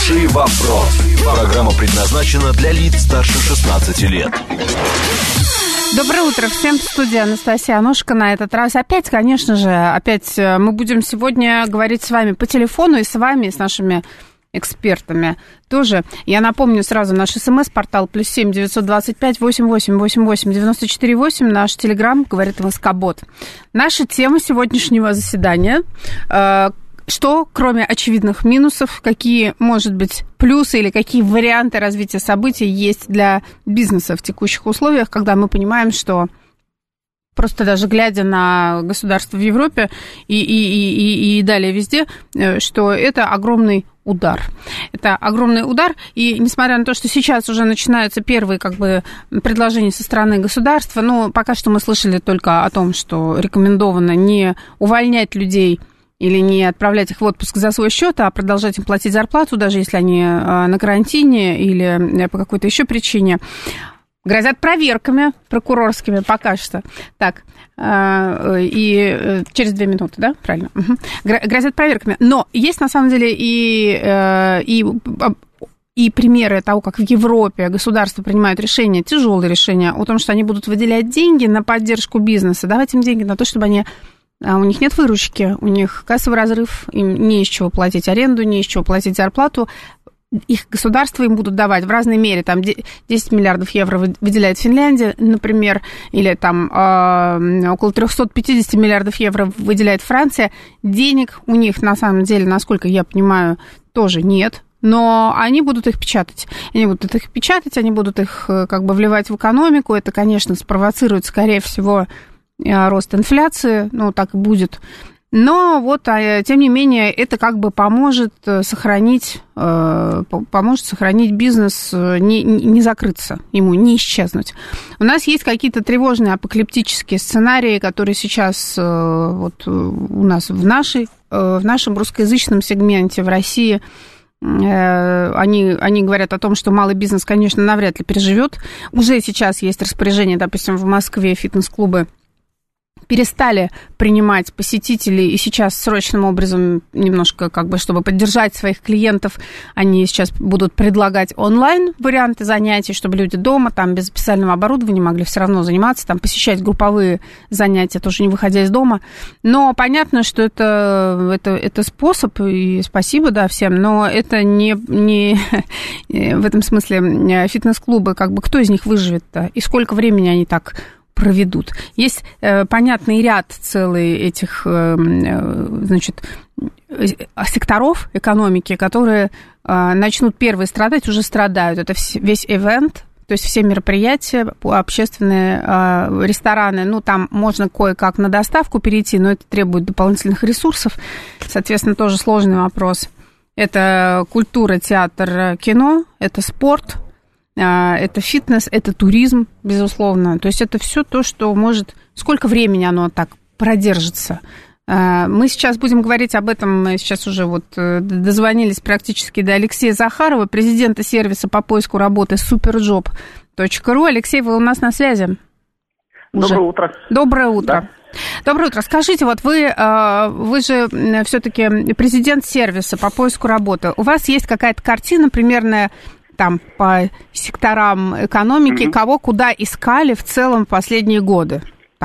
Хороший вопрос. Программа предназначена для лиц старше 16 лет. Доброе утро всем, в студии Анастасия Аношка. На этот раз опять, конечно же, мы будем сегодня говорить с вами по телефону и с вами, и с нашими экспертами тоже. Я напомню сразу наш СМС-портал +7 925 88 88 94 8, наш телеграм говорит МСК-бот. Наша тема сегодняшнего заседания что, кроме очевидных минусов, какие, может быть, плюсы или какие варианты развития событий есть для бизнеса в текущих условиях, когда мы понимаем, что просто даже глядя на государства в Европе и далее везде, что это огромный удар. Это огромный удар, и несмотря на то, что сейчас уже начинаются первые предложения со стороны государства, но пока что мы слышали только о том, что рекомендовано не увольнять людей или не отправлять их в отпуск за свой счет, а продолжать им платить зарплату, даже если они на карантине или по какой-то еще причине. Грозят проверками прокурорскими пока что. Так, и через 2 минуты, да, правильно? Угу. Грозят проверками. Но есть, на самом деле, и примеры того, как в Европе государства принимают решения, тяжелые решения, о том, что они будут выделять деньги на поддержку бизнеса, давать им деньги на то, чтобы они... У них нет выручки, у них кассовый разрыв, им не из чего платить аренду, не из чего платить зарплату. Их государства им будут давать в разной мере. Там 10 миллиардов евро выделяет Финляндия, например, или там около 350 миллиардов евро выделяет Франция. Денег у них, на самом деле, насколько я понимаю, тоже нет. Но они будут их печатать. Они будут их вливать в экономику. Это, конечно, спровоцирует, скорее всего, рост инфляции, так и будет. Но тем не менее, это поможет сохранить бизнес, не закрыться ему, не исчезнуть. У нас есть какие-то тревожные апокалиптические сценарии, которые сейчас у нас в нашем русскоязычном сегменте в России. Они говорят о том, что малый бизнес, конечно, навряд ли переживет. Уже сейчас есть распоряжение, допустим, в Москве фитнес-клубы перестали принимать посетителей, и сейчас срочным образом немножко, чтобы поддержать своих клиентов, они сейчас будут предлагать онлайн варианты занятий, чтобы люди дома, без специального оборудования могли все равно заниматься, посещать групповые занятия, тоже не выходя из дома. Но понятно, что это способ, и спасибо, да, всем, но это не в этом смысле фитнес-клубы, кто из них выживет-то, и сколько времени они так проведут. Есть понятный ряд целый этих, секторов экономики, которые начнут первые страдать, уже страдают. Это весь ивент, то есть все мероприятия, общественные рестораны, там можно кое-как на доставку перейти, но это требует дополнительных ресурсов. Соответственно, тоже сложный вопрос. Это культура, театр, кино, это спорт, это фитнес, это туризм, безусловно. То есть это все то, что может... Сколько времени оно так продержится? Мы сейчас будем говорить об этом. Мы сейчас уже дозвонились практически до Алексея Захарова, президента сервиса по поиску работы superjob.ru. Алексей, вы у нас на связи? Доброе утро. Доброе утро. Да. Доброе утро. Скажите, вы же все-таки президент сервиса по поиску работы. У вас есть какая-то картина примерная по секторам экономики, кого куда искали в целом в последние годы?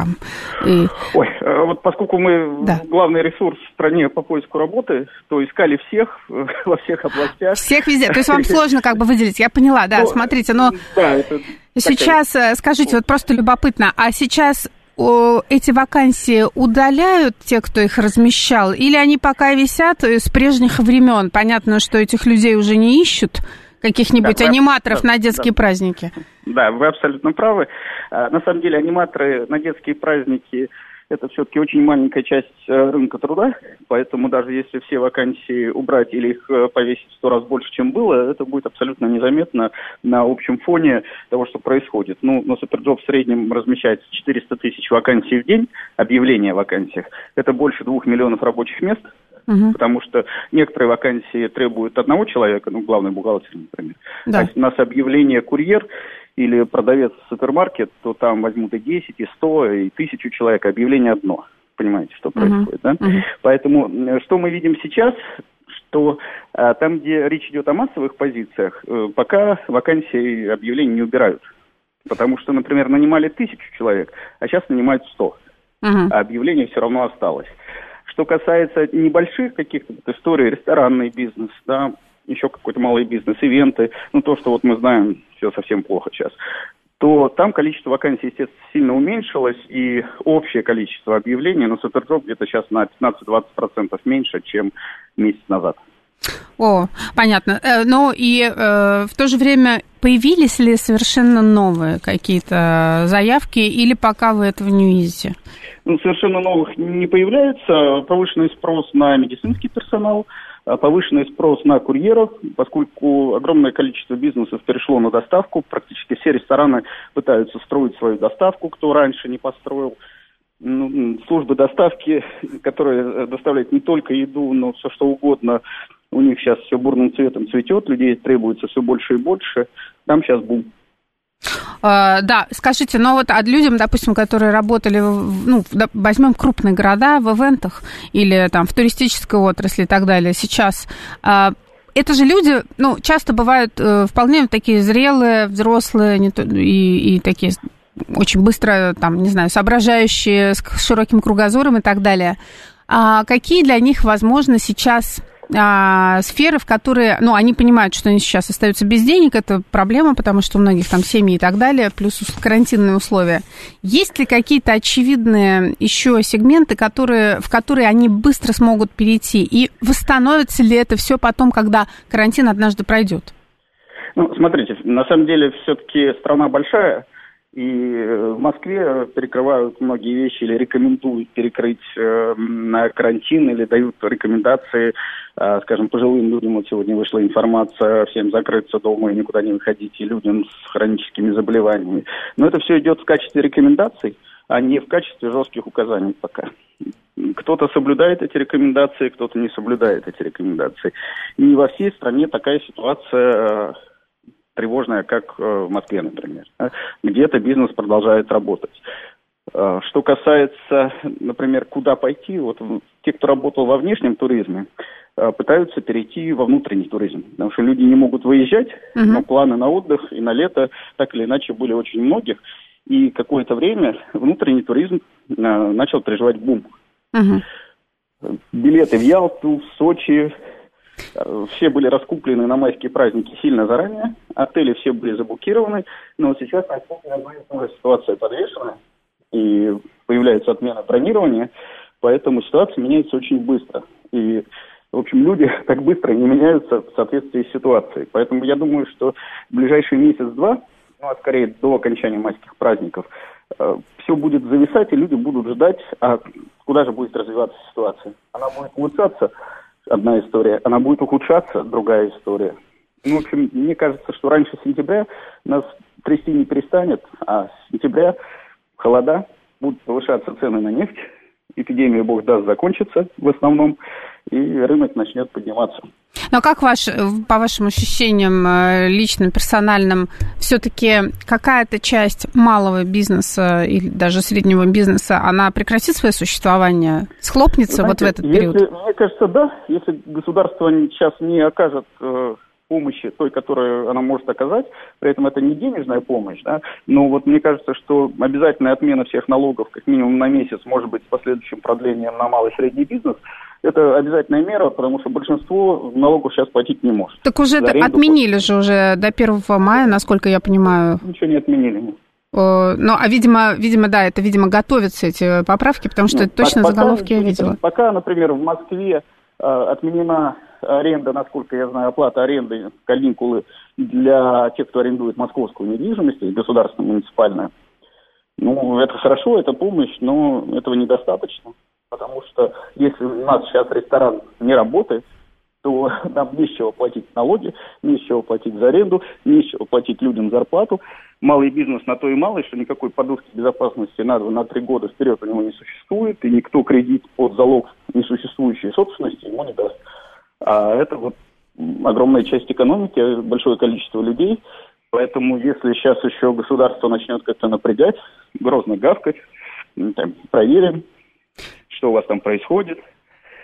Поскольку мы главный ресурс в стране по поиску работы, то искали всех во всех областях. Всех везде. То есть вам сложно выделить. Я поняла, да, смотрите, но сейчас, скажите, просто любопытно, а сейчас эти вакансии удаляют те, кто их размещал, или они пока висят с прежних времен? Понятно, что этих людей уже не ищут, каких-нибудь аниматоров на детские праздники. Да, вы абсолютно правы. На самом деле аниматоры на детские праздники – это все-таки очень маленькая часть рынка труда, поэтому даже если все вакансии убрать или их повесить в 100 раз больше, чем было, это будет абсолютно незаметно на общем фоне того, что происходит. На Superjob в среднем размещается 400 тысяч вакансий в день, объявления о вакансиях. Это больше 2 миллионов рабочих мест. Потому что некоторые вакансии требуют одного человека, главный бухгалтер, например. Да. А если у нас объявление курьер или продавец в супермаркет, то там возьмут и 10, и 100, и 1000 человек, объявление одно. Понимаете, что происходит, да? Поэтому что мы видим сейчас, то там, где речь идет о массовых позициях, пока вакансии и объявления не убирают. Потому что, например, нанимали 1000 человек, а сейчас нанимают 100. А объявление все равно осталось. Что касается небольших каких-то историй, ресторанный бизнес, да, еще какой-то малый бизнес, ивенты, то, что вот мы знаем, все совсем плохо сейчас, то там количество вакансий, естественно, сильно уменьшилось, и общее количество объявлений на Суперджоп где-то сейчас на 15-20% меньше, чем месяц назад. О, понятно. Но и в то же время появились ли совершенно новые какие-то заявки, или пока вы этого не видите? Совершенно новых не появляется. Повышенный спрос на медицинский персонал, повышенный спрос на курьеров, поскольку огромное количество бизнесов перешло на доставку. Практически все рестораны пытаются строить свою доставку, кто раньше не построил. Службы доставки, которые доставляют не только еду, но все что угодно, у них сейчас все бурным цветом цветет, людей требуется все больше и больше. Там сейчас бум. Да, скажите, но вот людям, допустим, которые работали, возьмем крупные города в ивентах или там в туристической отрасли и так далее, сейчас, это же люди, часто бывают вполне такие зрелые, взрослые и такие очень быстро, соображающие, с широким кругозором и так далее. А какие для них, возможно, сейчас сферы, в которые, они понимают, что они сейчас остаются без денег, это проблема, потому что у многих там семьи и так далее, плюс карантинные условия. Есть ли какие-то очевидные еще сегменты, в которые они быстро смогут перейти? И восстановится ли это все потом, когда карантин однажды пройдет? Смотрите, на самом деле все-таки страна большая, и в Москве перекрывают многие вещи или рекомендуют перекрыть на карантин, или дают рекомендации, скажем, пожилым людям. Вот сегодня вышла информация, всем закрыться дома и никуда не выходить, и людям с хроническими заболеваниями. Но это все идет в качестве рекомендаций, а не в качестве жестких указаний пока. Кто-то соблюдает эти рекомендации, кто-то не соблюдает эти рекомендации. И во всей стране такая ситуация тревожная, как в Москве, например. Где-то бизнес продолжает работать. Что касается, например, куда пойти, вот те, кто работал во внешнем туризме, пытаются перейти во внутренний туризм, потому что люди не могут выезжать, но планы на отдых и на лето так или иначе были очень многих, и какое-то время внутренний туризм начал переживать бум. Билеты в Ялту, в Сочи, все были раскуплены на майские праздники сильно заранее, отели все были заблокированы, но сейчас ситуация подвешена, и появляется отмена бронирования, поэтому ситуация меняется очень быстро. И, в общем, люди так быстро не меняются в соответствии с ситуацией. Поэтому я думаю, что в ближайший месяц-два, а скорее до окончания майских праздников, все будет зависать, и люди будут ждать, а куда же будет развиваться ситуация. Она будет улучшаться, одна история, она будет ухудшаться, другая история. В общем, мне кажется, что раньше сентября нас трясти не перестанет, а с сентября холода, будут повышаться цены на нефть, эпидемия, бог даст, закончится в основном, и рынок начнет подниматься. Но как по вашим ощущениям личным, персональным, все-таки какая-то часть малого бизнеса или даже среднего бизнеса, она прекратит свое существование, схлопнется, знаете, вот в этот период? Мне кажется, да. Если государство сейчас не окажет помощи, той, которую она может оказать, при этом это не денежная помощь, да, но вот мне кажется, что обязательная отмена всех налогов как минимум на месяц, может быть, с последующим продлением на малый и средний бизнес, это обязательная мера, потому что большинство налогов сейчас платить не может. Так уже отменили же уже до 1 мая, насколько я понимаю. Ничего не отменили. Видимо, да, это, готовятся эти поправки, потому что точно заголовки я видела. Пока, например, в Москве отменена аренда, насколько я знаю, оплата аренды, каникулы для тех, кто арендует московскую недвижимость, государственную, муниципальную. Это хорошо, это помощь, но этого недостаточно, потому что если у нас сейчас ресторан не работает, то нам не с чего платить налоги, не с чего платить за аренду, не с чего платить людям зарплату. Малый бизнес на то и малый, что никакой подушки безопасности на 2-3 года вперед у него не существует, и никто кредит под залог несуществующей собственности ему не даст. А это огромная часть экономики, большое количество людей. Поэтому если сейчас еще государство начнет как-то напрягать, грозно гавкать, проверим, что у вас там происходит,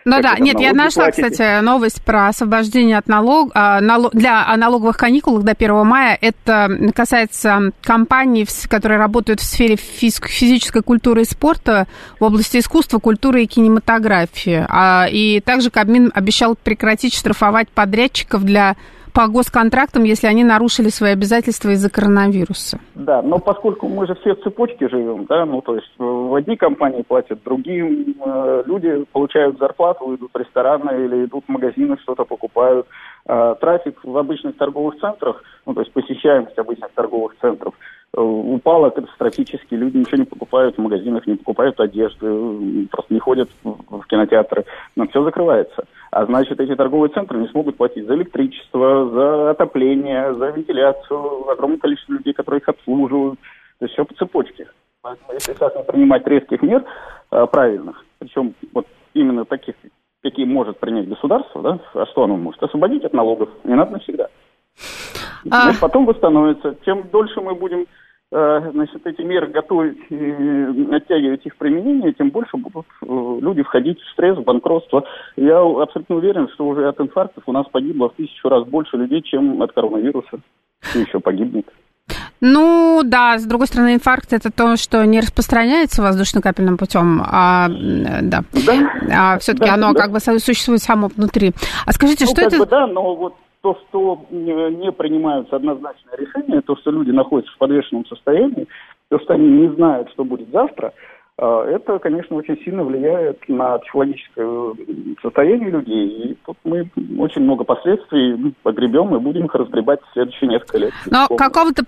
Ну да, нет, я нашла, кстати, новость про освобождение от для налоговых каникул до 1 мая. Это касается компаний, которые работают в сфере физической культуры и спорта, в области искусства, культуры и кинематографии. И также Кабмин обещал прекратить штрафовать подрядчиков по госконтрактам, если они нарушили свои обязательства из-за коронавируса. Да, но поскольку мы же все в цепочке живем, да, то есть в одни компании платят другим, люди получают зарплату, идут в рестораны или идут в магазины, что-то покупают. Трафик в обычных торговых центрах, то есть посещаемость обычных торговых центров упала катастрофически, люди ничего не покупают в магазинах, не покупают одежды, просто не ходят в кинотеатры, но все закрывается. А значит, эти торговые центры не смогут платить за электричество, за отопление, за вентиляцию, огромное количество людей, которые их обслуживают. То есть все по цепочке. Поэтому если сейчас не принимать резких мер правильных, причем вот именно таких, какие может принять государство, да, а что оно может? Освободить от налогов, не надо навсегда. Потом восстановится. Чем дольше мы будем эти меры готовить и оттягивать их применение, тем больше будут люди входить в стресс, в банкротство. Я абсолютно уверен, что уже от инфарктов у нас погибло в 1000 раз больше людей, чем от коронавируса. И еще погибнет. Ну, да, с другой стороны, инфаркт – это то, что не распространяется воздушно-капельным путем, все-таки оно как бы существует само внутри. А скажите, что это… Да, но вот то, что не принимаются однозначные решения, то, что люди находятся в подвешенном состоянии, то, что они не знают, что будет завтра, это, конечно, очень сильно влияет на психологическое состояние людей. И тут мы очень много последствий погребем и будем их разгребать в следующие несколько лет. Но какой-то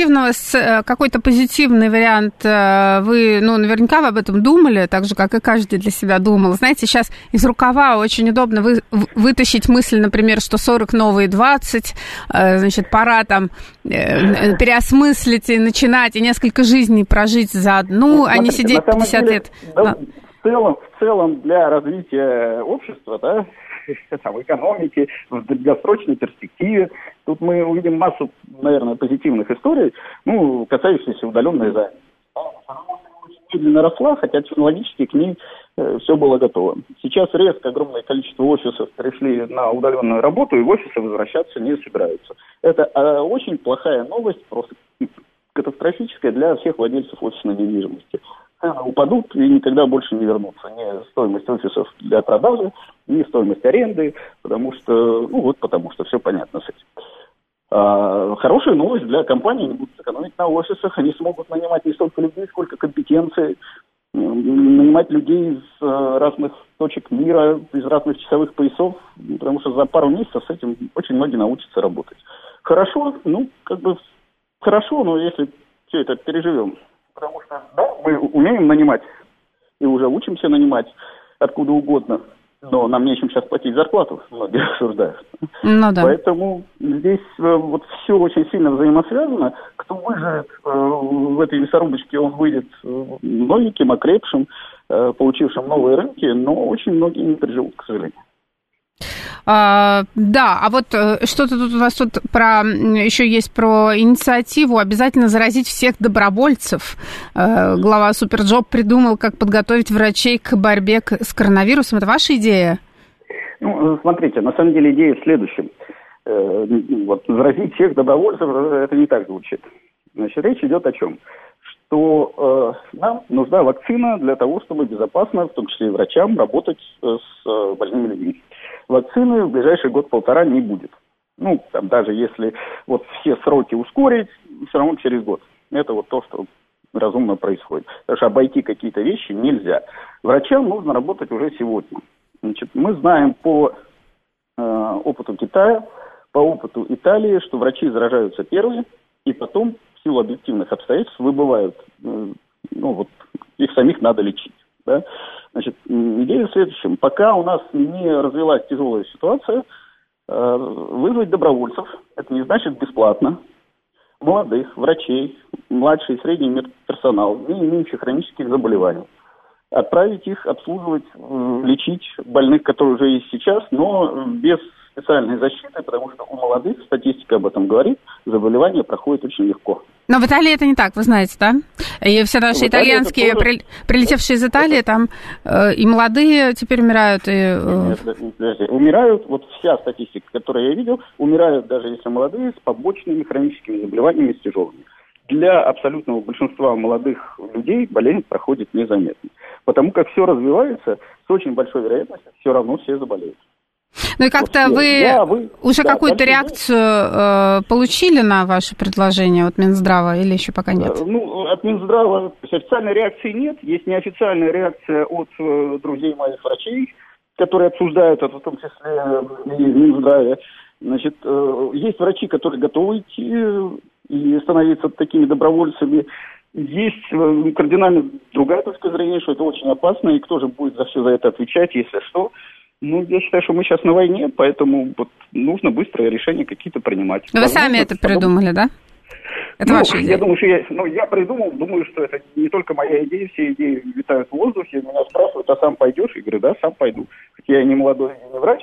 позитивный вариант вы, наверняка вы об этом думали, так же, как и каждый для себя думал. Знаете, сейчас из рукава очень удобно вытащить мысль, например, что 40 новые 20, значит, пора там переосмыслить и начинать, и несколько жизней прожить за одну, а не сидеть 50 лет. Да, в целом для развития общества, да, экономики, в долгосрочной перспективе, тут мы увидим массу, наверное, позитивных историй, касающихся удаленной занятости. Она очень медленно росла, хотя технологически к ней все было готово. Сейчас резко огромное количество офисов перешли на удаленную работу, и в офисы возвращаться не собираются. Это очень плохая новость, просто катастрофическая для всех владельцев офисной недвижимости. Цены упадут и никогда больше не вернутся. Ни стоимость офисов для продажи, ни стоимость аренды, потому что все понятно с этим. Хорошая новость для компаний, они будут экономить на офисах, они смогут нанимать не столько людей, сколько компетенций, нанимать людей из разных точек мира, из разных часовых поясов, потому что за пару месяцев с этим очень многие научатся работать. Хорошо, хорошо, но если все это переживем, потому что, да, мы умеем нанимать и уже учимся нанимать откуда угодно, но нам нечем сейчас платить зарплату, многие рассуждают. Ну, да. Поэтому здесь все очень сильно взаимосвязано. Кто выживет в этой мясорубочке, он выйдет новеньким, окрепшим, получившим новые рынки, но очень многие не переживут, к сожалению. Да, а вот что-то тут у нас еще есть про инициативу обязательно заразить всех добровольцев. Глава Суперджоп придумал, как подготовить врачей к борьбе с коронавирусом. Это ваша идея? Смотрите, на самом деле идея в следующем. Заразить всех добровольцев, это не так звучит. Значит, речь идет о чем? Что нам нужна вакцина для того, чтобы безопасно, в том числе и врачам, работать с больными людьми. Вакцины в ближайший год-полтора не будет. Даже если все сроки ускорить, все равно через год. Это то, что разумно происходит. Потому что обойти какие-то вещи нельзя. Врачам нужно работать уже сегодня. Значит, мы знаем по опыту Китая, по опыту Италии, что врачи заражаются первые, и потом в силу объективных обстоятельств выбывают. Их самих надо лечить. Да? Значит, идея в следующем. Пока у нас не развилась тяжелая ситуация, вызвать добровольцев, это не значит бесплатно, молодых, врачей, младший и средний медперсонал, не имеющих хронических заболеваний, отправить их обслуживать, лечить больных, которые уже есть сейчас, но без специальной защитой, потому что у молодых, статистика об этом говорит, заболевание проходит очень легко. Но в Италии это не так, вы знаете, да? И все наши итальянские, прилетевшие из Италии, там и молодые теперь умирают, и... Нет, подожди. Умирают, вот вся статистика, которую я видел, умирают даже если молодые, с побочными хроническими заболеваниями, с тяжелыми. Для абсолютного большинства молодых людей болезнь проходит незаметно. Потому как все развивается, с очень большой вероятностью все равно все заболеют. Ну и как-то вы уже какую-то реакцию получили на ваше предложение от Минздрава или еще пока нет? Ну, от Минздрава официальной реакции нет. Есть неофициальная реакция от друзей моих врачей, которые обсуждают это, в том числе и в Минздраве. Значит, есть врачи, которые готовы идти и становиться такими добровольцами. Есть кардинально другая точка зрения, что это очень опасно, и кто же будет за все за это отвечать, если что. Ну, я считаю, что мы сейчас на войне, поэтому вот нужно быстрое решение какие-то принимать. Но вы сами это придумали, да? Это ваша идея? Я думаю, что я придумал, думаю, что это не только моя идея, все идеи витают в воздухе. Меня спрашивают, а сам пойдешь? Я говорю, да, сам пойду. Хотя я не молодой, не врач,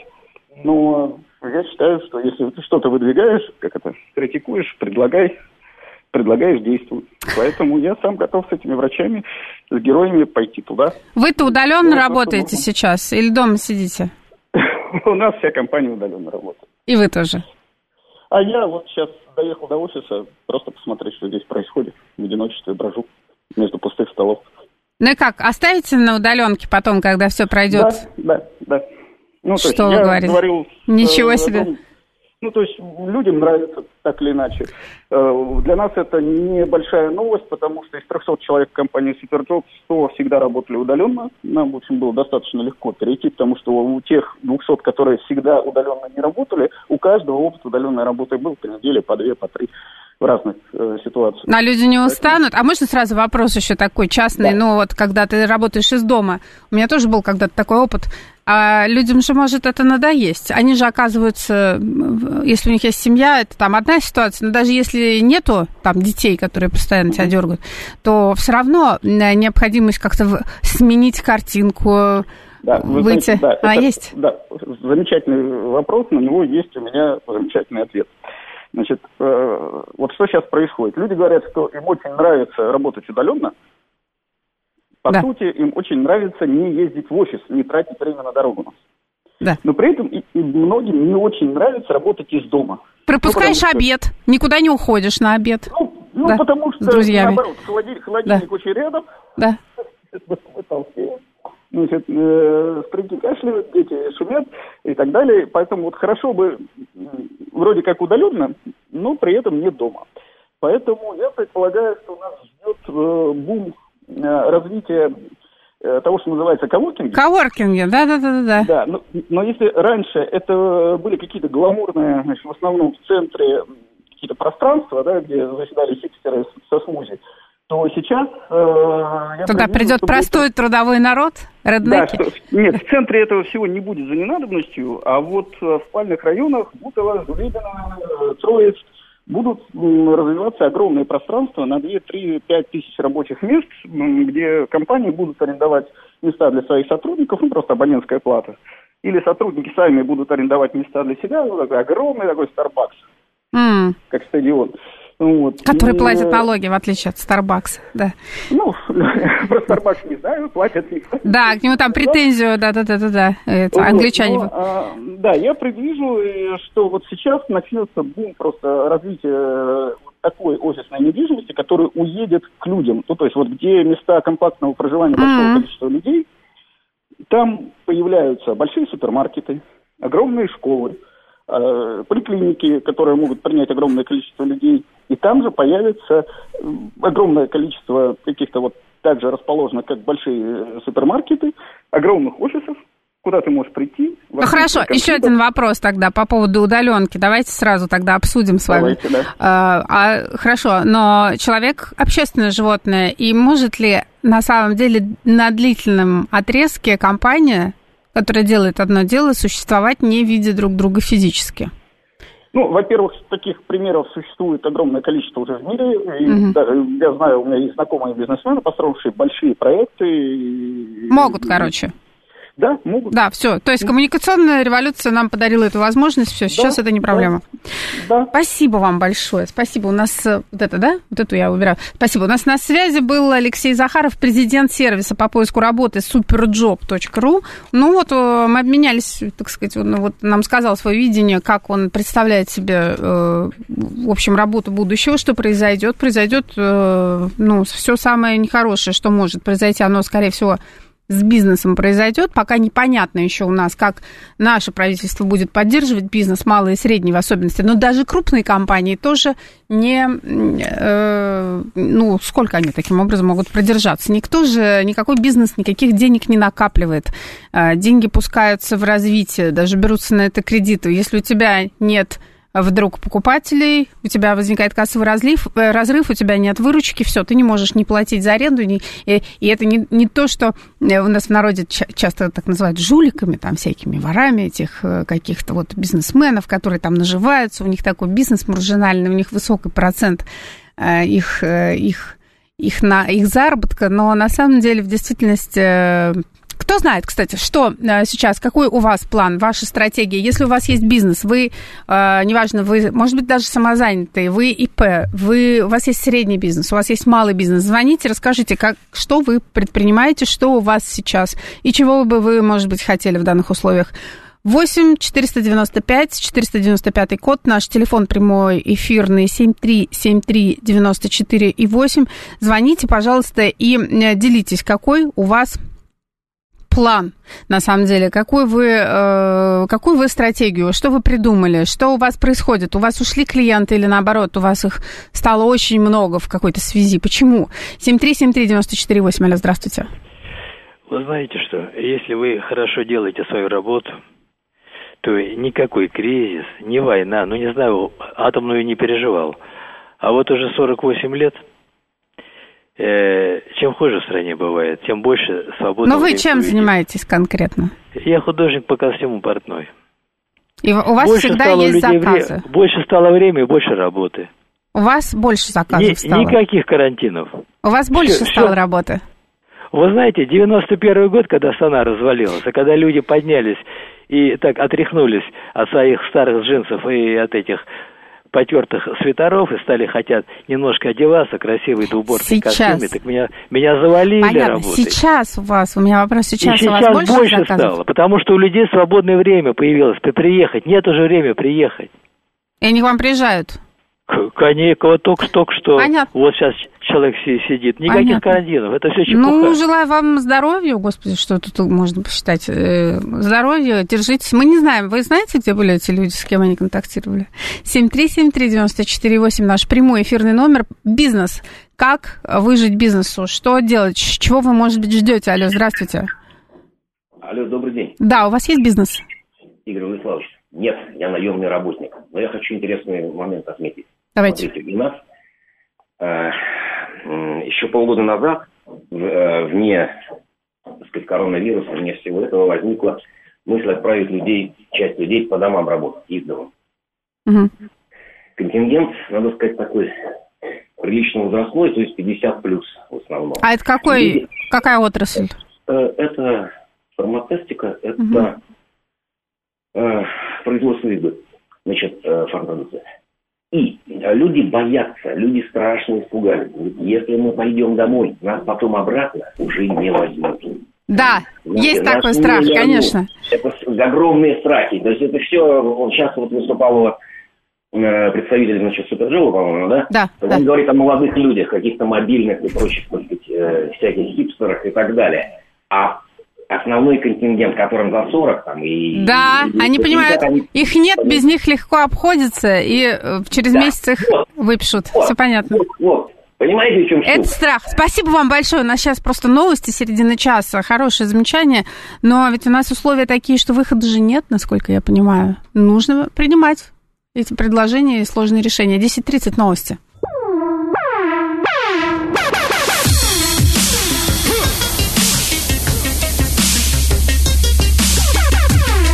но я считаю, что если ты что-то выдвигаешь, критикуешь, предлагаешь, действуй. Поэтому я сам готов с этими врачами, с героями пойти туда. Вы-то удаленно работаете сейчас или дома сидите? У нас вся компания удаленно работает. И вы тоже? А я вот сейчас доехал до офиса, просто посмотреть, что здесь происходит. В одиночестве брожу между пустых столов. Ну и как, оставите на удаленке потом, когда все пройдет? Да. Ну, что вы говорите? Ничего себе. Ну, то есть людям нравится так или иначе. Для нас это небольшая новость, потому что из 300 человек в компании Superjobs 100 всегда работали удаленно. Нам, в общем, было достаточно легко перейти, потому что у тех 200, которые всегда удаленно не работали, у каждого опыт удаленной работы был по неделе, по 2, по 3 в разных ситуациях. А люди не устанут? А можно сразу вопрос еще такой частный? Да. Ну, вот когда ты работаешь из дома, у меня тоже был когда-то такой опыт. А людям же может это надоесть. Они же оказываются, если у них есть семья, это там одна ситуация, но даже если нету там детей, которые постоянно тебя дергают, то все равно необходимость как-то сменить картинку, выйти. Есть? Да, замечательный вопрос, на него есть у меня замечательный ответ. Значит, вот что сейчас происходит. Люди говорят, что им очень нравится работать удаленно. По сути, им очень нравится не ездить в офис, не тратить время на дорогу. Да. Но при этом и многим не очень нравится работать из дома. Пропускаешь обед, никуда не уходишь на обед. Ну потому что, наоборот, холодильник очень рядом. Да. Значит, старики кашляют, дети шумят и так далее. Поэтому вот хорошо бы вроде как удаленно, но при этом не дома. Поэтому я предполагаю, что нас ждет бум развития того, что называется коворкинг. Коворкинги, да. Да, но если раньше это были какие-то гламурные, значит, в основном в центре какие-то пространства, да, где заседали хипстеры со смузи, то сейчас... Туда придет простой трудовой народ, реднеки? Да, нет, в центре этого всего не будет за ненадобностью, а вот в спальных районах Бутово, Жулебино, Троицк будут развиваться огромные пространства на 2-3-5 тысяч рабочих мест, где компании будут арендовать места для своих сотрудников, просто абонентская плата. Или сотрудники сами будут арендовать места для себя, такой огромный такой Starbucks, как стадион. Вот. Который платит налоги, в отличие от Starbucks, да. Ну, про Starbucks не знаю, платят их. Да, к нему там претензию, да, это англичане. Да, я предвижу, что вот сейчас начнется бум просто развития такой офисной недвижимости, которая уедет к людям. Ну, то есть вот где места компактного проживания большого количества людей, там появляются большие супермаркеты, огромные школы, поликлиники, которые могут принять огромное количество людей, и там же появится огромное количество каких-то вот также расположенных, как большие супермаркеты, огромных офисов, куда ты можешь прийти. Ну хорошо, еще один вопрос тогда по поводу удаленки. Давайте сразу тогда обсудим с вами. Давайте, да. Хорошо, но человек общественное животное, и может ли на самом деле на длительном отрезке компания, которая делает одно дело, существовать не видя друг друга физически? Ну, во-первых, таких примеров существует огромное количество уже в мире. И даже, я знаю, у меня есть знакомые бизнесмены, построившие большие проекты. Могут, короче. Да, могут. Да, все. То есть коммуникационная революция нам подарила эту возможность. Все, сейчас это не проблема. Да. Спасибо вам большое. Спасибо. У нас вот это, да? Вот эту я убираю. Спасибо. У нас на связи был Алексей Захаров, президент сервиса по поиску работы superjob.ru. Ну вот мы обменялись, так сказать, он вот нам сказал свое видение, как он представляет себе, в общем, работу будущего, что произойдет. Произойдет, все самое нехорошее, что может произойти, оно, скорее всего, с бизнесом произойдет. Пока непонятно еще у нас, как наше правительство будет поддерживать бизнес, малый и средний в особенности. Но даже крупные компании тоже сколько они таким образом могут продержаться? Никто же, никакой бизнес, никаких денег не накапливает. Деньги пускаются в развитие, даже берутся на это кредиты. Если у тебя нет вдруг покупателей, у тебя возникает кассовый разрыв, у тебя нет выручки, все, ты не можешь не платить за аренду, и это не то, что у нас в народе часто так называют жуликами, там, всякими ворами этих каких-то вот бизнесменов, которые там наживаются, у них такой бизнес маржинальный, у них высокий процент их заработка, но на самом деле в действительности... Кто знает, кстати, что сейчас, какой у вас план, ваша стратегия? Если у вас есть бизнес, вы, неважно, вы, может быть, даже самозанятые, вы ИП, у вас есть средний бизнес, у вас есть малый бизнес, звоните, расскажите, что вы предпринимаете, что у вас сейчас и чего бы вы, может быть, хотели в данных условиях. 8-495 код, наш телефон прямой эфирный 7373948. Звоните, пожалуйста, и делитесь, какой у вас план, на самом деле, какую вы стратегию, что вы придумали, что у вас происходит, у вас ушли клиенты или наоборот, у вас их стало очень много в какой-то связи, почему? 7373948, алло, здравствуйте. Вы знаете что, если вы хорошо делаете свою работу, то никакой кризис, ни война, не знаю, атомную не переживал, а вот уже 48 лет, чем хуже в стране бывает, тем больше свободы. Но вы чем занимаетесь конкретно? Я художник по костюму, портной. И у вас больше всегда есть заказы? Больше стало время и больше работы. У вас больше заказов стало? Никаких карантинов. У вас больше стало работы? Вы знаете, 91 год, когда страна развалилась, а когда люди поднялись и так отряхнулись от своих старых джинсов и от этих потертых свитеров и хотят немножко одеваться, красивые двубортные костюмы, так меня завалили. Понятно. Работой. Сейчас у вас, у меня вопрос, сейчас у вас больше заказов? Стало, потому что у людей свободное время появилось, приехать, нет уже времени приехать. И они к вам приезжают? Конечно, вот только что. Понятно. Вот сейчас человек сидит. Никаких карантинов, это все чепуха. Желаю вам здоровья, господи, что тут можно посчитать. Здоровья, держитесь. Мы не знаем, вы знаете, где были эти люди, с кем они контактировали? 7373948, наш прямой эфирный номер. Бизнес. Как выжить бизнесу? Что делать? Чего вы, может быть, ждете? Алло, здравствуйте. Алло, добрый день. Да, у вас есть бизнес? Игорь Владиславович, нет, я наемный работник. Но я хочу интересный момент отметить. Давайте. Смотрите, у нас еще полгода назад, вне, так сказать, коронавируса, вне всего этого, возникла мысль отправить часть людей по домам работать, издавом. Угу. Контингент, надо сказать, такой прилично возрастной, то есть 50+ в основном. А это какая отрасль? Это фармацевтика, это производство еды, фармпродукция. И люди боятся, люди страшно испугались. Если мы пойдем домой, нас потом обратно уже не возьмут. Да, есть такой страх, конечно. Это огромные страхи. То есть это все, сейчас вот выступал представитель, Суперджоба, по-моему, да? Да. Он говорит о молодых людях, каких-то мобильных и прочих, так сказать, всяких хипстерах и так далее. А основной контингент, которым за 40 там и... Да, они понимают, их нет, без них легко обходится, и через месяц их выпишут. Все понятно. Понимаете, в чем штука? Это страх. Спасибо вам большое. У нас сейчас просто новости середины часа. Хорошее замечание. Но ведь у нас условия такие, что выхода же нет, насколько я понимаю. Нужно принимать эти предложения и сложные решения. 10:30 новости.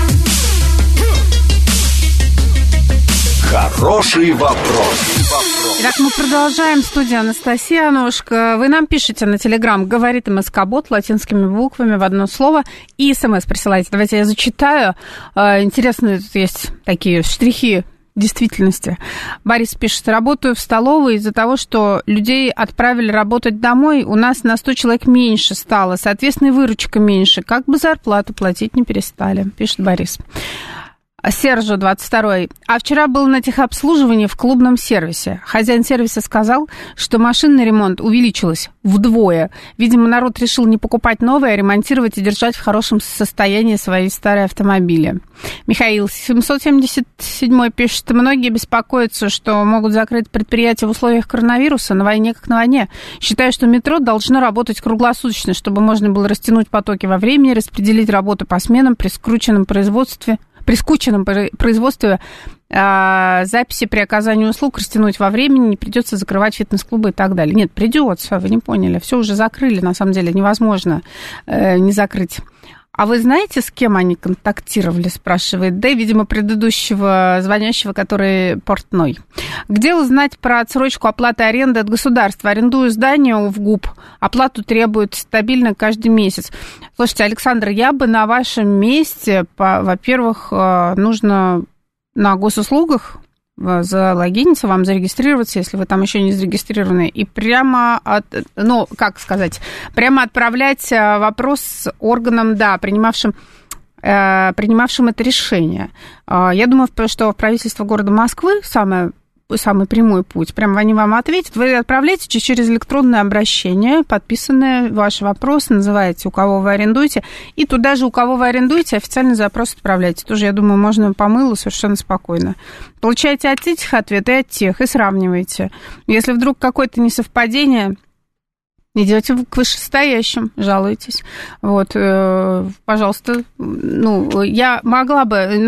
Хороший вопрос. Итак, мы продолжаем. Студия Анастасия Аношка. Вы нам пишете на Телеграм, говорит МСК-бот латинскими буквами в одно слово, и СМС присылайте. Давайте я зачитаю. Интересные тут есть такие штрихи действительности. Борис пишет: работаю в столовой из-за того, что людей отправили работать домой, у нас на 100 человек меньше стало, соответственно, и выручка меньше. Как бы зарплату платить не перестали, пишет Борис. Сержу, 22-й. А вчера был на техобслуживании в клубном сервисе. Хозяин сервиса сказал, что машинный ремонт увеличилось вдвое. Видимо, народ решил не покупать новые, а ремонтировать и держать в хорошем состоянии свои старые автомобили. Михаил, 777-й, пишет: многие беспокоятся, что могут закрыть предприятия в условиях коронавируса, на войне как на войне. Считаю, что метро должно работать круглосуточно, чтобы можно было растянуть потоки во времени, распределить работу по сменам при скрученном производстве, записи при оказании услуг растянуть во времени, не придется закрывать фитнес-клубы и так далее. Нет, придется, вы не поняли. Все уже закрыли, на самом деле, невозможно не закрыть. А вы знаете, с кем они контактировали, спрашивает Д, видимо, предыдущего звонящего, который портной. Где узнать про отсрочку оплаты аренды от государства? Арендую здание в ГУП, оплату требуют стабильно каждый месяц. Слушайте, Александр, я бы на вашем месте, во-первых, нужно на госуслугах залогиниться, вам зарегистрироваться, если вы там еще не зарегистрированы, и прямо прямо отправлять вопрос органам, принимавшим это решение. Я думаю, что в правительство города Москвы самый прямой путь. Прямо они вам ответят. Вы отправляете через электронное обращение, подписанное, ваш вопрос, называете, у кого вы арендуете, и туда же, у кого вы арендуете, официальный запрос отправляете. Тоже, я думаю, можно по мылу совершенно спокойно. Получаете от этих ответ и от тех, и сравниваете. Если вдруг какое-то несовпадение, идете к вышестоящим, жалуетесь. Вот, пожалуйста. Я могла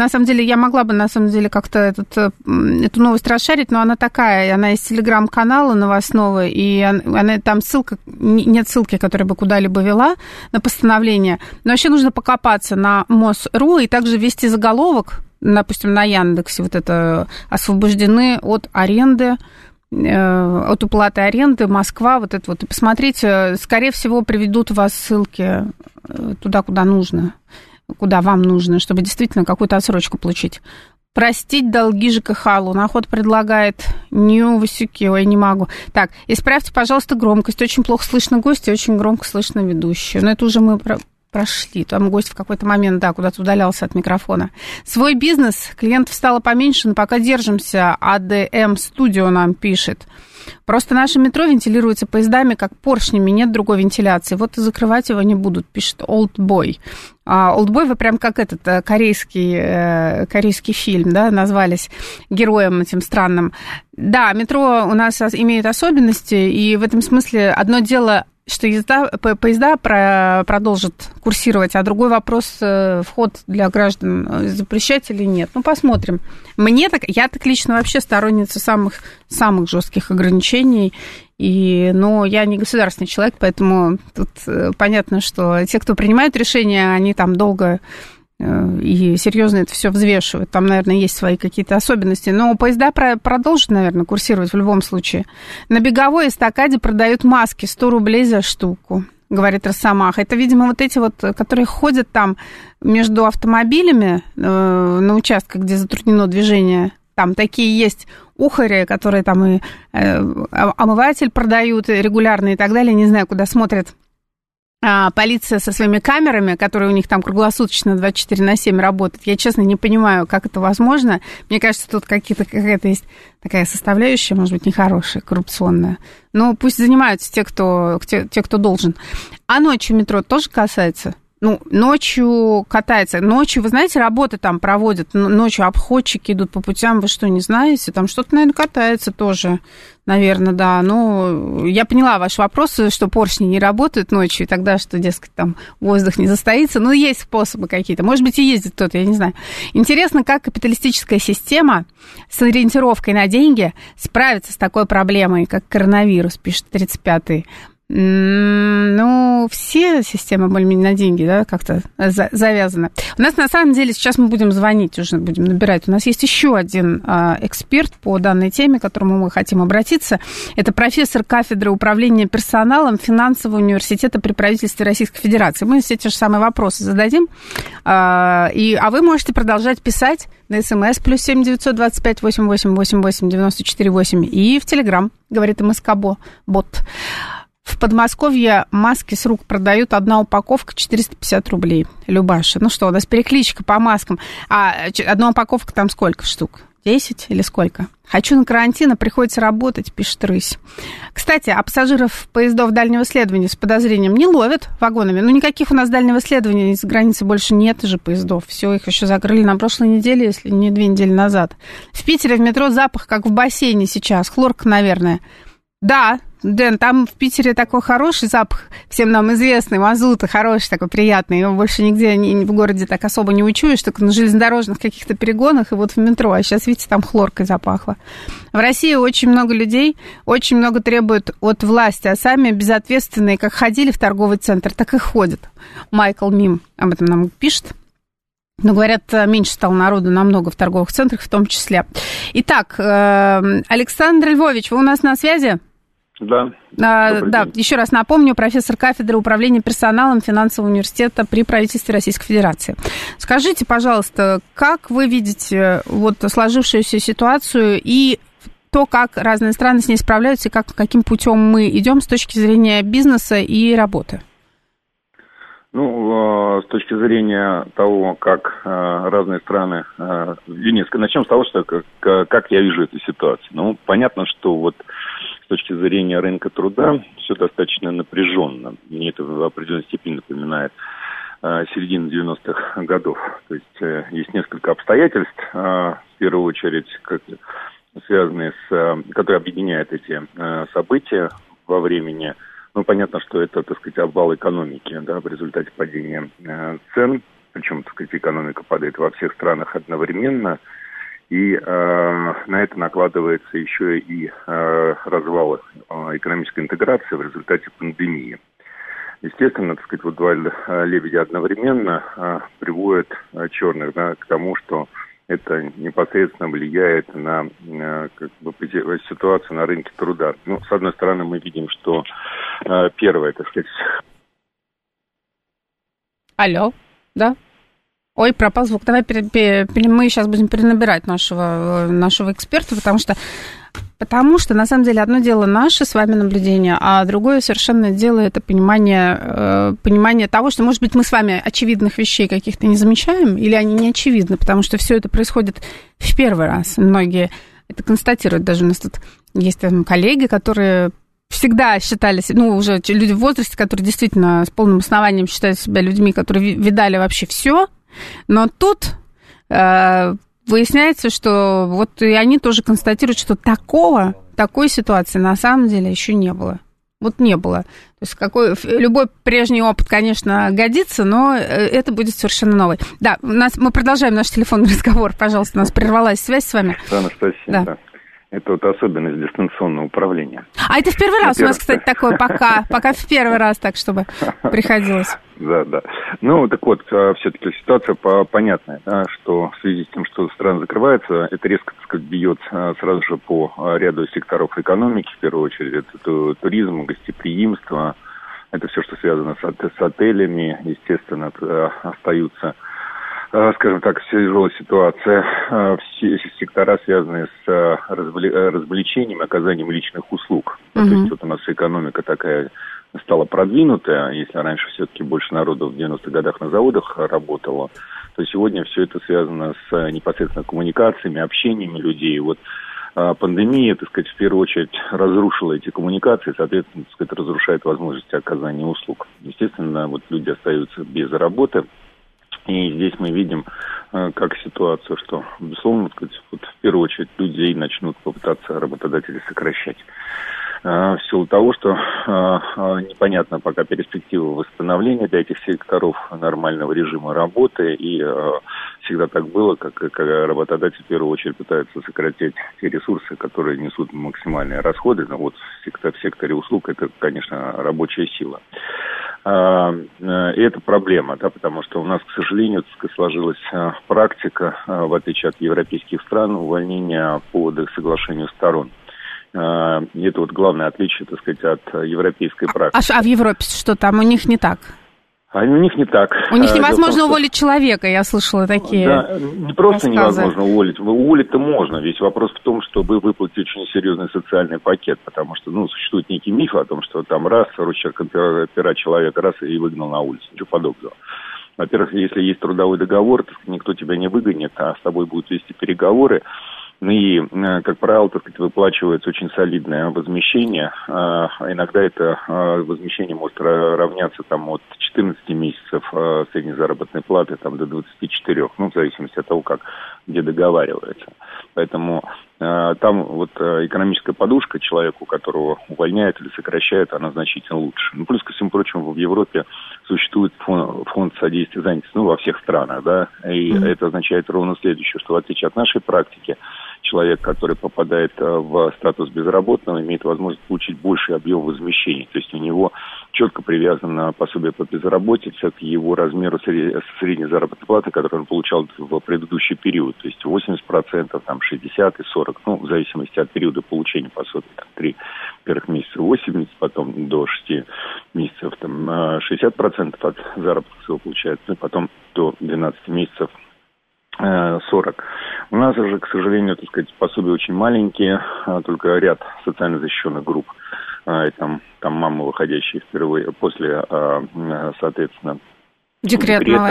бы как-то эту новость расшарить, но она такая, она из телеграм-канала новостного, и она там нет ссылки, которая бы куда-либо вела на постановление. Но вообще нужно покопаться на МОС.ру и также ввести заголовок, допустим, на Яндексе, освобождены от аренды, от уплаты аренды, Москва, и посмотрите, скорее всего, приведут вас ссылки туда, куда нужно, куда вам нужно, чтобы действительно какую-то отсрочку получить. Простить долги ЖКХ. Луноход предлагает Васюки. Ой, не могу. Так, исправьте, пожалуйста, громкость. Очень плохо слышно гостя, очень громко слышно ведущую. Но это уже мы прошли. Там гость в какой-то момент, куда-то удалялся от микрофона. Свой бизнес. Клиентов стало поменьше, но пока держимся. АДМ Студио нам пишет. Просто наше метро вентилируется поездами, как поршнями, нет другой вентиляции. Вот и закрывать его не будут, пишет Олдбой. Олдбой, вы прям как этот корейский фильм, назвались героем этим странным. Да, метро у нас имеет особенности, и в этом смысле одно дело, что поезда продолжат курсировать, а другой вопрос, вход для граждан запрещать или нет. Посмотрим. Я так лично вообще сторонница самых жестких ограничений, но я не государственный человек, поэтому тут понятно, что те, кто принимают решения, они там долго и серьезно это все взвешивают. Там, наверное, есть свои какие-то особенности. Но поезда продолжат, наверное, курсировать в любом случае. На беговой эстакаде продают маски 100 рублей за штуку, говорит Росомаха. Это, видимо, эти которые ходят там между автомобилями на участках, где затруднено движение. Там такие есть ухари, которые там и омыватель продают регулярно и так далее. Не знаю, куда смотрят. Полиция со своими камерами, которые у них там круглосуточно 24/7 работают. Я, честно, не понимаю, как это возможно. Мне кажется, тут какая-то есть такая составляющая, может быть, нехорошая, коррупционная. Но пусть занимаются те, кто должен. А ночью метро тоже касается? Ночью катается. Ночью, вы знаете, работы там проводят. Ночью обходчики идут по путям. Вы что, не знаете? Там что-то, наверное, катается тоже. Наверное, да. Я поняла ваш вопрос, что поршни не работают ночью, и тогда, что, дескать, там воздух не застоится. Есть способы какие-то. Может быть, и ездит кто-то, я не знаю. Интересно, как капиталистическая система с ориентировкой на деньги справится с такой проблемой, как коронавирус, пишет 35-й. Ну, все системы более-менее на деньги, да, как-то завязаны. У нас, на самом деле, сейчас мы будем звонить, уже будем набирать. У нас есть еще один эксперт по данной теме, к которому мы хотим обратиться. Это профессор кафедры управления персоналом финансового университета при правительстве Российской Федерации. Мы все те же самые вопросы зададим. А вы можете продолжать писать на СМС +7 925 88 88 94 8 и в Телеграм, говорит МСК-бот. В Подмосковье маски с рук продают, одна упаковка 450 рублей. Любаша, ну что, у нас перекличка по маскам. А одна упаковка там сколько штук? 10 или сколько? Хочу на карантин, а приходится работать, пишет Рысь. Кстати, а пассажиров поездов дальнего следования с подозрением не ловят вагонами? Ну, никаких у нас дальнего следования из границы больше нет же поездов. Все, их еще закрыли на прошлой неделе, если не 2 недели назад. В Питере в метро запах, как в бассейне сейчас. Хлорка, наверное. Да, Дэн, там в Питере такой хороший запах, всем нам известный, мазута, хороший такой, приятный. Его больше нигде в городе так особо не учуешь, только на железнодорожных каких-то перегонах и вот в метро. А сейчас, видите, там хлоркой запахло. В России очень много людей, очень много требуют от власти, а сами безответственные, как ходили в торговый центр, так и ходят. Майкл Мим об этом нам пишет. Но, говорят, меньше стало народу намного в торговых центрах в том числе. Итак, Александр Львович, вы у нас на связи? Да. Да, еще раз напомню, профессор кафедры управления персоналом финансового университета при правительстве Российской Федерации. Скажите, пожалуйста, как вы видите вот сложившуюся ситуацию и то, как разные страны с ней справляются, и каким путем мы идем с точки зрения бизнеса и работы? Ну, с точки зрения того, как разные страны... начнем с того, что как я вижу эту ситуацию. Ну, понятно, что вот с точки зрения рынка труда все достаточно напряженно. Мне это в определенной степени напоминает середину 90-х годов. То есть есть несколько обстоятельств, в первую очередь, связанные которые объединяют эти события во времени. Ну, понятно, что это, так сказать, обвал экономики, да, в результате падения цен. Причем, так сказать, экономика падает во всех странах одновременно. И на это накладывается еще и развал экономической интеграции в результате пандемии. Естественно, так сказать, вот два лебедя одновременно приводят черных, да, к тому, что это непосредственно влияет на ситуацию на рынке труда. Ну, с одной стороны, мы видим, что первое, так сказать... Алло, да? Ой, пропал звук. Давай мы сейчас будем перенабирать нашего эксперта, потому что, на самом деле, одно дело наше с вами наблюдение, а другое совершенно дело это понимание того, что, может быть, мы с вами очевидных вещей каких-то не замечаем, или они не очевидны, потому что все это происходит в первый раз. Многие это констатируют. Даже у нас тут есть коллеги, которые всегда считались, ну, уже люди в возрасте, которые действительно с полным основанием считают себя людьми, которые видали вообще все, но тут... выясняется, что вот и они тоже констатируют, что такой ситуации на самом деле еще не было. Вот не было. То есть любой прежний опыт, конечно, годится, но это будет совершенно новый. Да, мы продолжаем наш телефонный разговор. Пожалуйста, у нас прервалась связь с вами. Да, Анастасия, да. Это вот особенность дистанционного управления. А это в первый раз у нас, кстати, такое, пока в первый раз так, чтобы приходилось. Да. Ну, так вот, все-таки ситуация понятная, да, что в связи с тем, что страны закрываются, это резко, так сказать, бьет сразу же по ряду секторов экономики, в первую очередь, это туризм, гостеприимство, это все, что связано с отелями, естественно, остаются... скажем так, тяжелая ситуация. Все сектора, связанные с развлечением, оказанием личных услуг. То есть вот у нас экономика такая стала продвинутая. Если раньше все-таки больше народу в 90-х годах на заводах работало, то сегодня все это связано с непосредственно коммуникациями, общениями людей. Вот пандемия, так сказать, в первую очередь разрушила эти коммуникации, соответственно, так сказать, разрушает возможности оказания услуг. Естественно, вот люди остаются без работы. И здесь мы видим как ситуацию, что, безусловно, сказать, вот в первую очередь людей начнут попытаться работодатели сокращать. В силу того, что непонятно пока перспектива восстановления для этих секторов нормального режима работы и всегда так было, как работодатель в первую очередь пытается сократить те ресурсы, которые несут максимальные расходы. Но вот в секторе услуг это, конечно, рабочая сила. И это проблема, да, потому что у нас, к сожалению, сложилась практика, в отличие от европейских стран, увольнения по соглашению сторон. И это вот главное отличие, так сказать, от европейской практики. А в Европе что там? У них не так? А у них не так. У них невозможно уволить человека, я слышала такие не просто рассказы. Невозможно уволить. Уволить-то можно. Весь вопрос в том, чтобы выплатить очень серьезный социальный пакет, потому что, существует некий миф о том, что там раз, росчерком пера человек, раз и выгнал на улицу. Ничего подобного. Во-первых, если есть трудовой договор, то никто тебя не выгонит, а с тобой будут вести переговоры. И, как правило, так сказать, выплачивается очень солидное возмещение. Иногда это возмещение может равняться там, от 14 месяцев средней заработной платы там, до 24, в зависимости от того, где договаривается. Поэтому там вот экономическая подушка человеку, которого увольняют или сокращают, она значительно лучше. Плюс ко всему прочему, в Европе существует фонд содействия занятости, во всех странах, да, и это означает ровно следующее, что в отличие от нашей практики, человек, который попадает в статус безработного, имеет возможность получить больший объем возмещений. То есть у него четко привязано пособие по безработице к его размеру средней заработной платы, которую он получал в предыдущий период. То есть 80%, там 60% и 40%, в зависимости от периода получения пособия. 3 первых месяца 80%, потом до 6 месяцев там 60% от заработка своего получается, и потом до 12 месяцев 40%. У нас же, к сожалению, так сказать, пособия очень маленькие, только ряд социально защищенных групп. Там мамы, выходящие впервые после, соответственно, декретного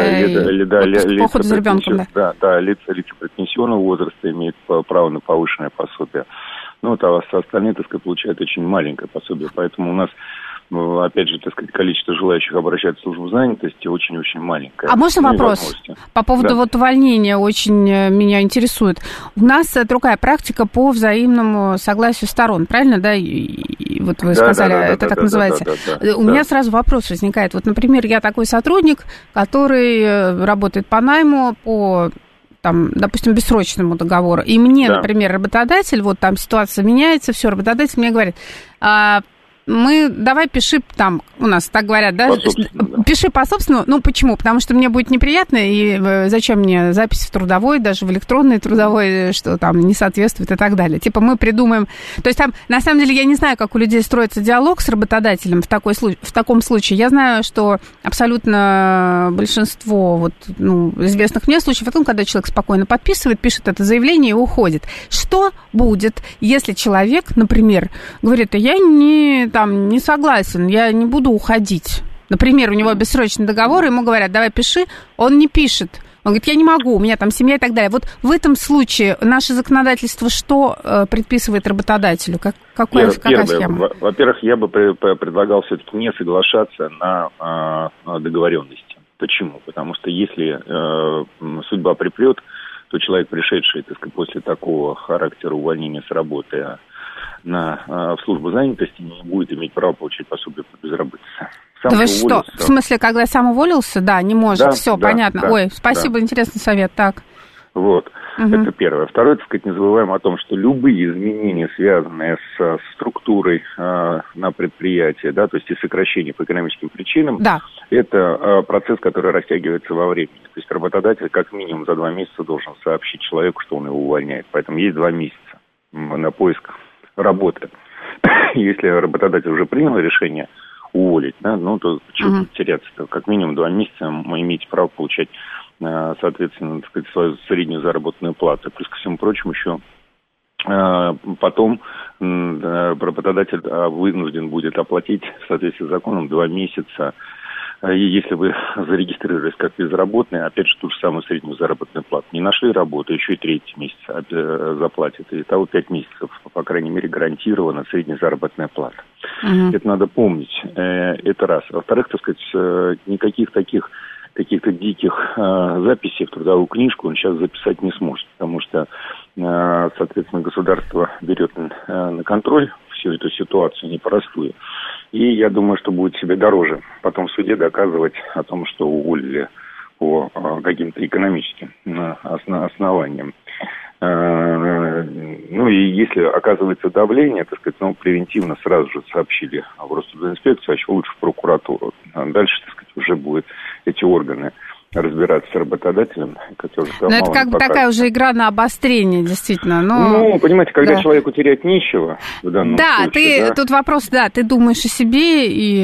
ухода за ребенком, да. Лица предпенсионного возраста имеют право на повышенное пособие. А остальные, так сказать, получают очень маленькое пособие. Поэтому у нас, опять же, так сказать, количество желающих обращаться в службу занятости очень-очень маленькое. А можно вопрос по поводу увольнения очень меня интересует? У нас другая практика по взаимному согласию сторон, правильно, да? И вот вы сказали, это так называется. У меня сразу вопрос возникает. Вот, например, я такой сотрудник, который работает по найму, по допустим, бессрочному договору. И мне, например, работодатель, вот там ситуация меняется, все, работодатель мне говорит, давай пиши там, у нас так говорят, да, пиши по собственному, почему? Потому что мне будет неприятно, и зачем мне запись в трудовой, даже в электронной трудовой, что там не соответствует и так далее. Мы придумаем, то есть там, на самом деле, я не знаю, как у людей строится диалог с работодателем в таком случае. Я знаю, что абсолютно большинство известных мне случаев, о том, когда человек спокойно подписывает, пишет это заявление и уходит. Что будет, если человек, например, говорит, я не согласен, я не буду уходить. Например, у него бессрочный договор, ему говорят, давай пиши, он не пишет. Он говорит, я не могу, у меня там семья и так далее. Вот в этом случае наше законодательство что предписывает работодателю? Какая схема? Во-первых, я бы предлагал все-таки не соглашаться на договоренности. Почему? Потому что если судьба припрет, то человек, пришедший, так сказать, после такого характера увольнения с работы в службу занятости, не будет иметь права получить пособие по безработице. Да вы что? В смысле, когда сам уволился? Да, не может. Все, понятно. Ой, спасибо, интересный совет. Так. Вот. Это первое. Второе, так сказать, не забываем о том, что любые изменения, связанные с структурой на предприятии, да, то есть и сокращение по экономическим причинам, это процесс, который растягивается во времени. То есть работодатель как минимум за 2 месяца должен сообщить человеку, что он его увольняет. Поэтому есть 2 месяца на поиск работы. Если работодатель уже принял решение уволить, то чего теряться-то? Как минимум 2 месяца вы имеете право получать, соответственно, так сказать, свою среднюю заработную плату. Плюс ко всему прочему еще потом работодатель вынужден будет оплатить в соответствии с законом 2 месяца. И если вы зарегистрировались как безработный, опять же, ту же самую среднюю заработную плату. Не нашли работу, еще и 3 месяца заплатят. И того 5 месяцев, по крайней мере, гарантирована средняя заработная плата. Это надо помнить. Это раз. Во-вторых, так сказать, никаких таких каких-то диких записей в трудовую книжку он сейчас записать не сможет, потому что, соответственно, государство берет на контроль всю эту ситуацию непростую. И я думаю, что будет себе дороже потом в суде доказывать о том, что уволили по каким-то экономическим основаниям. Ну и если оказывается давление, так сказать, превентивно сразу же сообщили в Росструдинспекцию, а еще лучше в прокуратуру. А дальше, так сказать, уже будут эти органы разбираться с работодателем, который... Но это как бы такая уже игра на обострение, действительно. Ну, понимаете, когда человеку терять нечего, в данном случае... Тут вопрос, ты думаешь о себе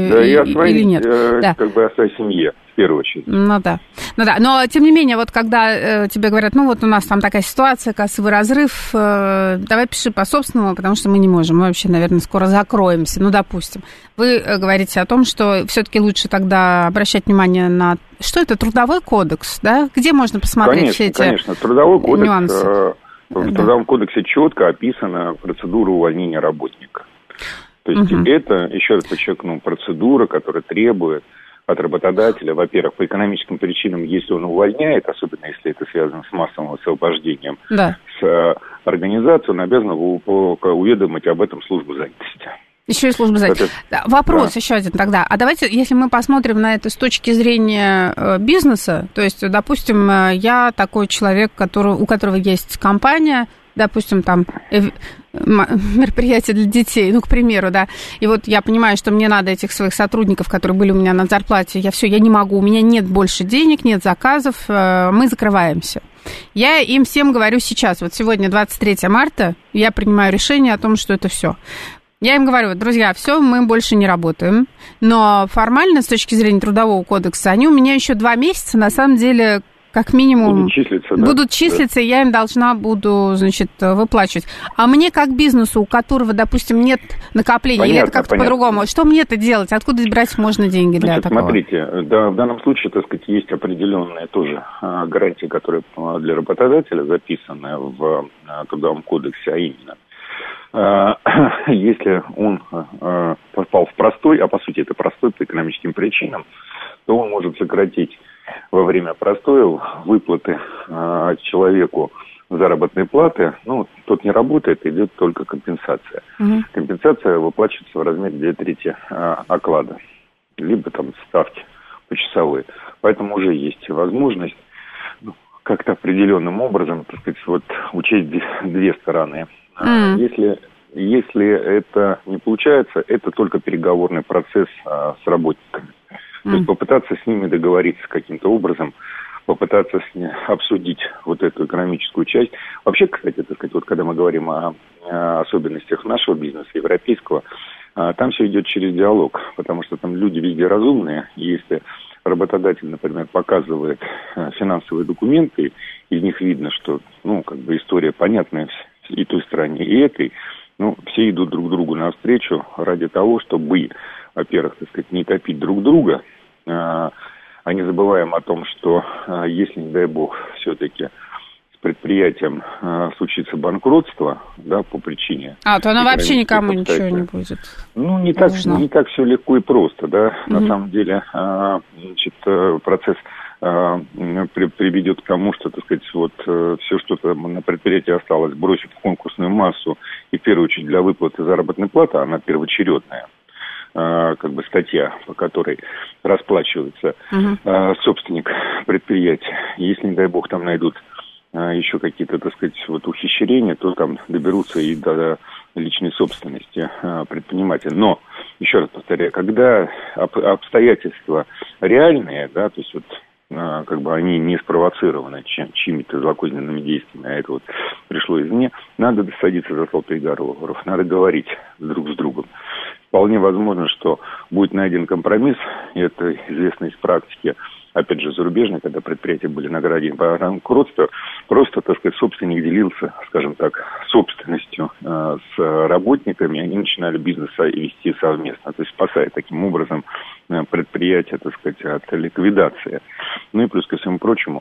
или нет. Как бы о своей семье, в первую очередь. Ну да. Но, тем не менее, вот когда тебе говорят, у нас там такая ситуация, кассовый разрыв, давай пиши по собственному, потому что мы не можем, мы вообще, наверное, скоро закроемся, допустим. Вы говорите о том, что все-таки лучше тогда обращать внимание на... Что это, трудовой кодекс, да? Где можно посмотреть все эти нюансы? Конечно, трудовой кодекс, нюансы. В Трудовом кодексе четко описана процедура увольнения работника. То есть это, еще раз подчеркну, процедура, которая требует от работодателя, во-первых, по экономическим причинам, если он увольняет, особенно если это связано с массовым освобождением, с организацией, он обязан уведомить об этом службу занятости. Еще и служба занятости. Вопрос еще один тогда. А давайте, если мы посмотрим на это с точки зрения бизнеса, то есть, допустим, я такой человек, у которого есть компания, допустим, там мероприятие для детей, к примеру, и вот я понимаю, что мне надо этих своих сотрудников, которые были у меня на зарплате, я не могу, у меня нет больше денег, нет заказов, мы закрываемся. Я им всем говорю сейчас, вот сегодня 23 марта, я принимаю решение о том, что это все. Я им говорю, друзья, все, мы больше не работаем, но формально, с точки зрения Трудового кодекса, они у меня еще 2 месяца, на самом деле, как минимум, будут числиться, и я им должна буду, выплачивать. А мне, как бизнесу, у которого, допустим, нет накопления, или это как-то по-другому, что мне-то делать? Откуда брать можно деньги для такого? Смотрите, в данном случае, так сказать, есть определенные тоже гарантии, которые для работодателя записаны в Трудовом кодексе, а именно, если он попал в простой, а по сути это простой по экономическим причинам, то он может сократить во время простоя выплаты человеку заработной платы. Тот не работает, идет только компенсация. Компенсация выплачивается в размере 2/3 оклада, либо там ставки почасовые. Поэтому уже есть возможность как-то определенным образом, так сказать, учесть 2 стороны. Если это не получается, это только переговорный процесс с работниками. То есть попытаться с ними договориться каким-то образом, попытаться обсудить эту экономическую часть. Вообще, кстати, так сказать, когда мы говорим о особенностях нашего бизнеса, европейского, там все идет через диалог, потому что там люди везде разумные. Если работодатель, например, показывает финансовые документы, из них видно, что, история понятная и той стороне, и этой, все идут друг другу навстречу ради того, чтобы, во-первых, так сказать, не топить друг друга, а не забываем о том, что если, не дай бог, все-таки с предприятием случится банкротство, по причине... то она вообще никому ничего не будет. Не так все легко и просто, на самом деле, процесс приведет к тому, что, так сказать, все, что там на предприятии осталось, бросит в конкурсную массу, и в первую очередь для выплаты заработной платы, она первоочередная, статья, по которой расплачивается собственник предприятия. Если, не дай бог, там найдут еще какие-то, так сказать, ухищрения, то там доберутся и до личной собственности предпринимателя. Но, еще раз повторяю, когда обстоятельства реальные, то есть они не спровоцированы чьими-то злокозненными действиями, а это пришло извне, надо садиться за стол переговоров, надо говорить друг с другом. Вполне возможно, что будет найден компромисс, и это известно из практики, опять же, зарубежной, когда предприятия были на границе банкротства, просто, так сказать, собственник делился, скажем так, собственностью с работниками, и они начинали бизнес вести совместно, то есть спасая таким образом предприятие, так сказать, от ликвидации. И плюс ко всему прочему,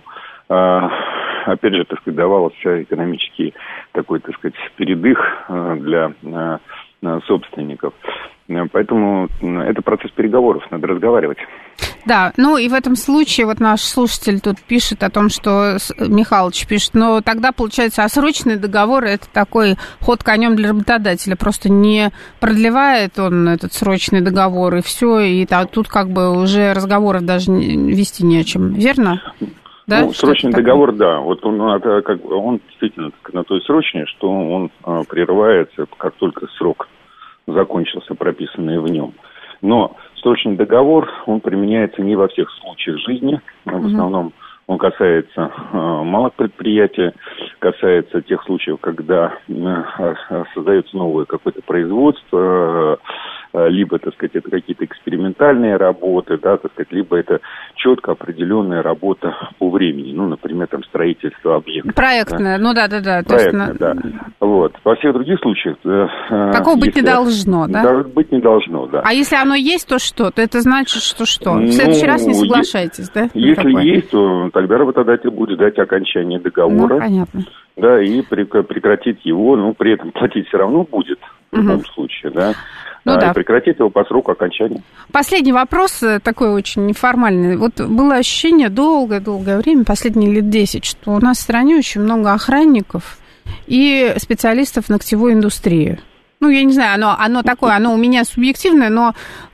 опять же, так сказать, давался экономический такой, так сказать, передых для собственников. Поэтому это процесс переговоров, надо разговаривать. Да, ну и в этом случае вот наш слушатель тут пишет о том, что Михалыч пишет, но тогда получается, срочный договор — это такой ход конем для работодателя, просто не продлевает он этот срочный договор, и все, и тут как бы уже разговоров даже вести не о чем, верно? Да? Ну, срочный договор, да. Вот он действительно на то и срочный, что он прерывается, как только срок закончился, прописанный в нем. Но срочный договор, он применяется не во всех случаях жизни. В основном он касается малых предприятий, касается тех случаев, когда создается новое какое-то производство, либо, так сказать, это какие-то экспериментальные работы, да, так сказать, либо это четко определенная работа по времени, ну, например, там, строительство объекта. Проектная, да? Ну, да. Проектная, да. Вот. Во всех других случаях... Такого быть не должно, да? Да, быть не должно, да. А если оно есть, то что? То это значит, что что? В следующий раз не соглашайтесь, да? Если есть, то тогда работодатель будет ждать окончания договора. Ну, понятно. Да, и прекратить его, но при этом платить все равно будет в любом случае, да. Ну, да. И прекратить его по сроку окончания. Последний вопрос, такой очень неформальный. Вот было ощущение долгое время, последние лет 10, что у нас в стране очень много охранников и специалистов в ногтевой индустрии. Ну, я не знаю, оно такое, оно у меня субъективное, но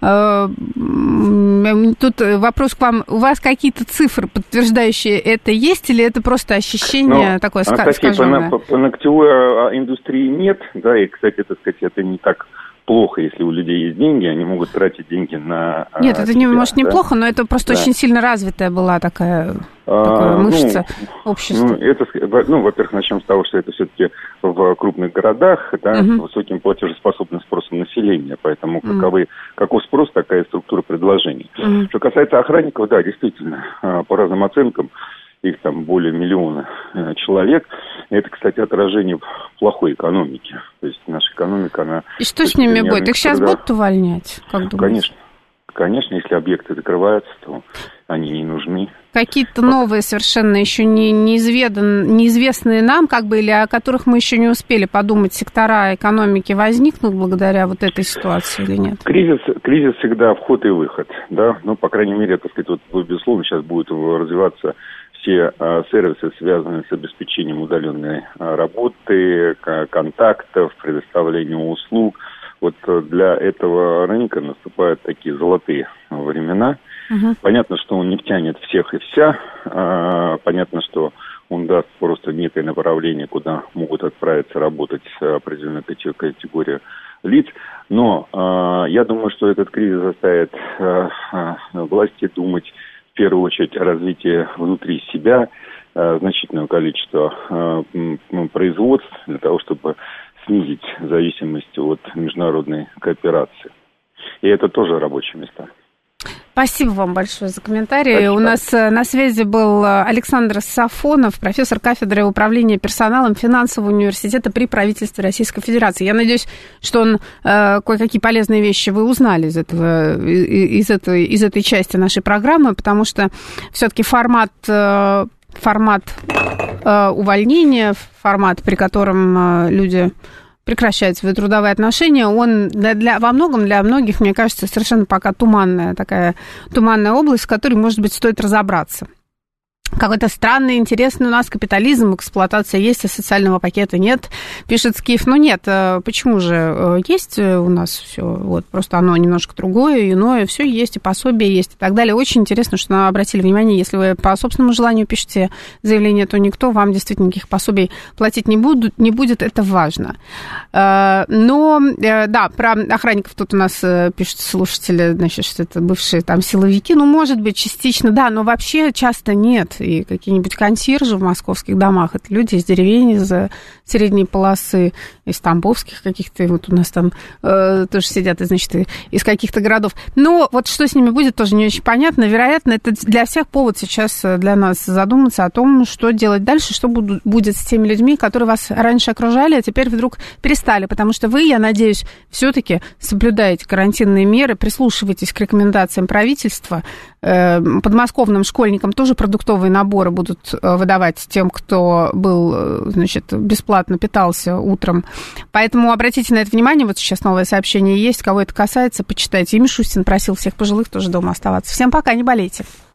тут вопрос к вам. У вас какие-то цифры, подтверждающие это, есть, или это просто ощущение такое скаженное? По ногтевой индустрии нет, да, и, кстати, это не так плохо, если у людей есть деньги, они могут тратить деньги на... Нет, это может неплохо, но это просто очень сильно развитая была такая мышца общества. Во-первых, начнем с того, что это все-таки в крупных городах, да, с высоким платежеспособным спросом населения, поэтому каков спрос, такая структура предложений. Что касается охранников, да, действительно, по разным оценкам, их там более 1 миллиона человек. Это, кстати, отражение плохой экономики. То есть наша экономика, она... И что с ними будет? Их сейчас будут увольнять? Как думаете? Конечно, если объекты закрываются, то они не нужны. Какие-то новые совершенно еще неизвестные нам, или о которых мы еще не успели подумать, сектора экономики возникнут благодаря вот этой ситуации или нет? Кризис всегда вход и выход, да, по крайней мере, безусловно, сейчас будут развиваться все сервисы, связанные с обеспечением удаленной работы, контактов, предоставлением услуг. Вот для этого рынка наступают такие золотые времена. Понятно, что он не втянет всех и вся. Понятно, что он даст просто некое направление, куда могут отправиться работать определенная категория лиц. Но я думаю, что этот кризис заставит власти думать в первую очередь о развитии внутри себя значительного количества производств для того, чтобы снизить зависимость от международной кооперации. И это тоже рабочие места. Спасибо вам большое за комментарий. Спасибо. У нас на связи был Александр Сафонов, профессор кафедры управления персоналом финансового университета при правительстве Российской Федерации. Я надеюсь, что кое-какие полезные вещи вы узнали из этой части нашей программы, потому что все-таки формат увольнения, формат, при котором люди прекращают свои трудовые отношения, он во многом для многих, мне кажется, совершенно пока туманная область, в которой, может быть, стоит разобраться. Какой-то странный, интересный у нас капитализм, эксплуатация есть, а социального пакета нет, пишет Скиф. Нет, почему же? Есть у нас все, просто оно немножко другое, иное, все есть, и пособие есть, и так далее. Очень интересно, что обратили внимание, если вы по собственному желанию пишете заявление, то никто вам действительно никаких пособий платить не будет, это важно. Но, да, про охранников тут у нас пишут слушатели, значит, что это бывшие там силовики, может быть, частично, да, но вообще часто нет. И какие-нибудь консьержи в московских домах, это люди из деревень, из средней полосы, из тамбовских каких-то, у нас там тоже сидят, значит, из каких-то городов. Но что с ними будет, тоже не очень понятно. Вероятно, это для всех повод сейчас для нас задуматься о том, что делать дальше, что будет с теми людьми, которые вас раньше окружали, а теперь вдруг перестали. Потому что вы, я надеюсь, все-таки соблюдаете карантинные меры, прислушиваетесь к рекомендациям правительства. Подмосковным школьникам тоже продуктовые наборы будут выдавать тем, кто был, значит, бесплатно питался утром Поэтому обратите на это внимание. Вот сейчас новое сообщение есть. Кого это касается, почитайте. И Мишустин просил всех пожилых тоже дома оставаться. Всем пока, не болейте.